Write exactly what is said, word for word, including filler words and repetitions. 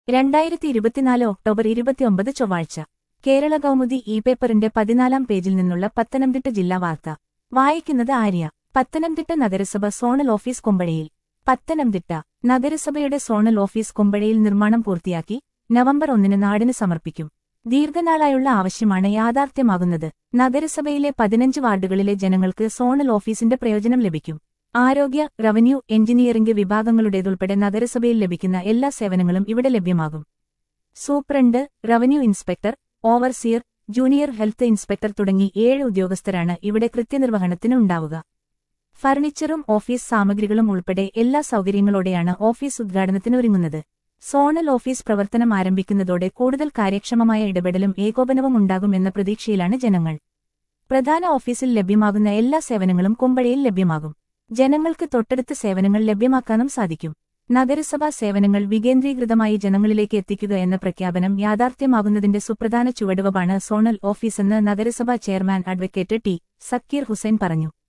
രണ്ടായിരത്തി ഇരുപത്തിനാല് ഒക്ടോബർ ഇരുപത്തിയൊമ്പത് ചൊവ്വാഴ്ച കേരള കൗമുദി ഇ പേപ്പറിന്റെ പതിനാലാം പേജിൽ നിന്നുള്ള പത്തനംതിട്ട ജില്ലാ വാർത്ത വായിക്കുന്നത് ആര്യ. പത്തനംതിട്ട നഗരസഭ സോണൽ ഓഫീസ് കുമ്പഴയിൽ. പത്തനംതിട്ട നഗരസഭയുടെ സോണൽ ഓഫീസ് കുമ്പഴയിൽ നിർമ്മാണം പൂർത്തിയാക്കി നവംബർ ഒന്നിന് നാടിന് സമർപ്പിക്കും. ദീർഘനാളായുള്ള ആവശ്യമാണ് യാഥാർത്ഥ്യമാകുന്നത്. നഗരസഭയിലെ പതിനഞ്ച് വാർഡുകളിലെ ജനങ്ങൾക്ക് സോണൽ ഓഫീസിന്റെ പ്രയോജനം ലഭിക്കും. ആരോഗ്യ, റവന്യൂ, എഞ്ചിനീയറിംഗ് വിഭാഗങ്ങളുടേതുൾപ്പെടെ നഗരസഭയിൽ ലഭിക്കുന്ന എല്ലാ സേവനങ്ങളും ഇവിടെ ലഭ്യമാകും. Superintendent, revenue inspector, overseer, junior health inspector തുടങ്ങി ഏഴ് ഉദ്യോഗസ്ഥരാണ് ഇവിടെ കൃത്യനിർവഹണത്തിന് ഉണ്ടാവുക. ഫർണിച്ചറും ഓഫീസ് സാമഗ്രികളും ഉൾപ്പെടെ എല്ലാ സൗകര്യങ്ങളോടെയാണ് ഓഫീസ് ഉദ്ഘാടനത്തിനൊരുങ്ങുന്നത്. സോണൽ ഓഫീസ് പ്രവർത്തനം ആരംഭിക്കുന്നതോടെ കൂടുതൽ കാര്യക്ഷമമായ ഇടപെടലും ഏകോപനവും ഉണ്ടാകുമെന്ന പ്രതീക്ഷയിലാണ് ജനങ്ങൾ. പ്രധാന ഓഫീസിൽ ലഭ്യമാകുന്ന എല്ലാ സേവനങ്ങളും കുമ്പഴയിൽ ലഭ്യമാകും. ജനങ്ങൾക്ക് തൊട്ടടുത്ത് സേവനങ്ങൾ ലഭ്യമാക്കാനും സാധിക്കും. നഗരസഭാ സേവനങ്ങൾ വികേന്ദ്രീകൃതമായി ജനങ്ങളിലേക്ക് എത്തിക്കുക എന്ന പ്രഖ്യാപനം യാഥാർത്ഥ്യമാകുന്നതിന്റെ സുപ്രധാന ചുവടുവപ്പാണ് സോണൽ ഓഫീസെന്ന് നഗരസഭാ chairman advocate T Zakir Hussain പറഞ്ഞു.